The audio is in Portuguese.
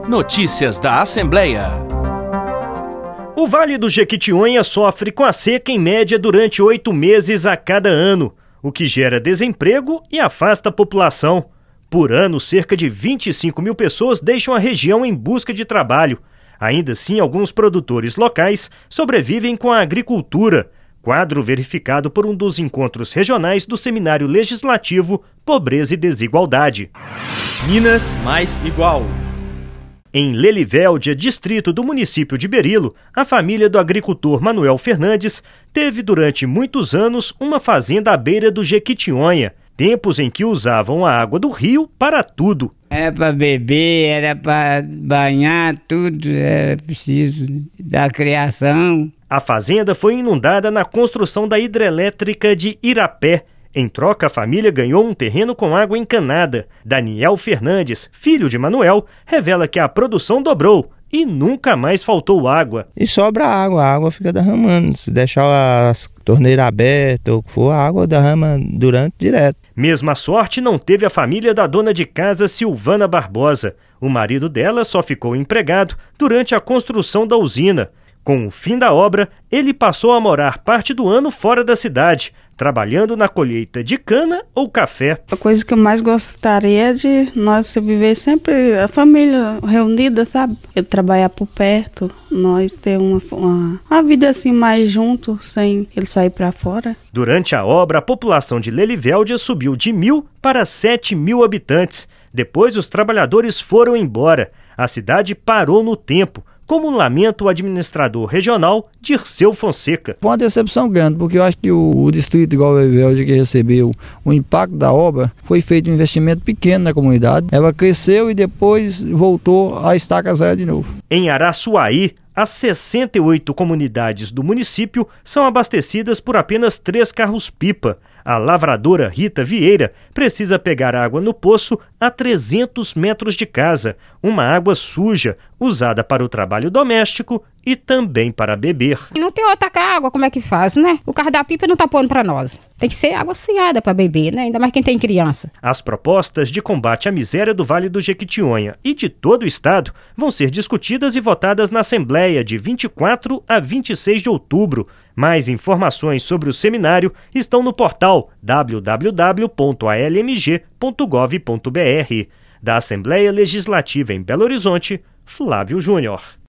Notícias da Assembleia. O Vale do Jequitinhonha sofre com a seca em média durante 8 meses a cada ano, o que gera desemprego e afasta a população. Por ano, cerca de 25 mil pessoas deixam a região em busca de trabalho. Ainda assim, alguns produtores locais sobrevivem com a agricultura, quadro verificado por um dos encontros regionais do Seminário Legislativo Pobreza e Desigualdade. Minas mais igual. Em Lelivéldia, distrito do município de Berilo, a família do agricultor Manuel Fernandes teve durante muitos anos uma fazenda à beira do Jequitinhonha, tempos em que usavam a água do rio para tudo. Era para beber, era para banhar, tudo, era preciso da criação. A fazenda foi inundada na construção da hidrelétrica de Irapé. Em troca, a família ganhou um terreno com água encanada. Daniel Fernandes, filho de Manuel, revela que a produção dobrou e nunca mais faltou água. E sobra água, a água fica derramando. Se deixar as torneiras abertas ou o que for, a água derrama direto. Mesma sorte não teve a família da dona de casa Silvana Barbosa. O marido dela só ficou empregado durante a construção da usina. Com o fim da obra, ele passou a morar parte do ano fora da cidade, trabalhando na colheita de cana ou café. A coisa que eu mais gostaria é de nós viver sempre a família reunida, sabe? Eu trabalhar por perto, nós ter uma vida assim mais junto, sem ele sair para fora. Durante a obra, a população de Lelivéldia subiu de 1.000 para 7.000 habitantes. Depois, os trabalhadores foram embora. A cidade parou no tempo, como lamenta o administrador regional Dirceu Fonseca. Foi uma decepção grande, porque eu acho que o distrito igual a Lelivéldia, que recebeu o impacto da obra, foi feito um investimento pequeno na comunidade. Ela cresceu e depois voltou à estaca zero de novo. Em Araçuaí, as 68 comunidades do município são abastecidas por apenas 3 carros-pipa. A lavradora Rita Vieira precisa pegar água no poço a 300 metros de casa, uma água suja, usada para o trabalho doméstico e também para beber. Não tem outra água, como é que faz, né? O carro da pipa não tá pondo para nós. Tem que ser água aciada para beber, né? Ainda mais quem tem criança. As propostas de combate à miséria do Vale do Jequitinhonha e de todo o estado vão ser discutidas e votadas na Assembleia de 24 a 26 de outubro. Mais informações sobre o seminário estão no portal www.almg.gov.br. Da Assembleia Legislativa em Belo Horizonte, Flávio Júnior.